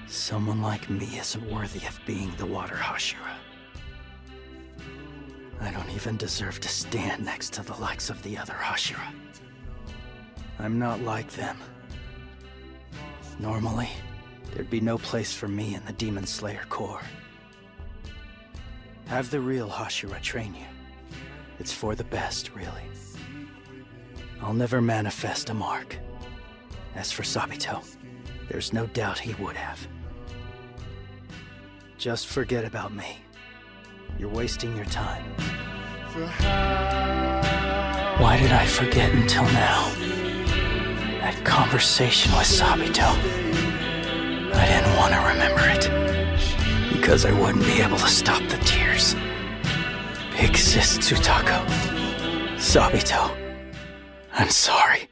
Someone like me isn't worthy of being the Water Hashira. I don't even deserve to stand next to the likes of the other Hashira. I'm not like them. Normally, there'd be no place for me in the Demon Slayer Corps. Have the real Hashira train you. It's for the best, really. I'll never manifest a mark. As for Sabito, there's no doubt he would have. Just forget about me. You're wasting your time. Why did I forget until now? That conversation with Sabito. I didn't want to remember it, because I wouldn't be able to stop the tears. Big Sis Tsutako. Sabito. I'm sorry.